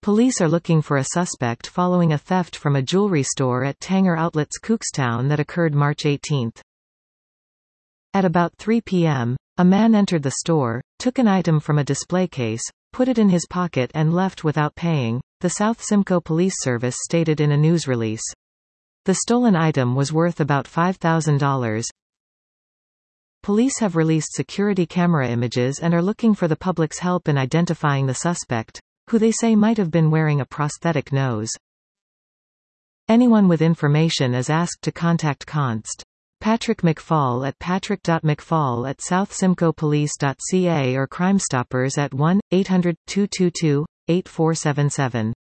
Police are looking for a suspect following a theft from a jewelry store at Tanger Outlets Cookstown that occurred March 18. At about 3 p.m., a man entered the store, took an item from a display case, put it in his pocket and left without paying, the South Simcoe Police Service stated in a news release. The stolen item was worth about $5,000. Police have released security camera images and are looking for the public's help in identifying the suspect, who they say might have been wearing a prosthetic nose. Anyone with information is asked to contact Const. Patrick McFall at patrick.mcfall@southsimcoepolice.ca or Crimestoppers at 1-800-222-8477.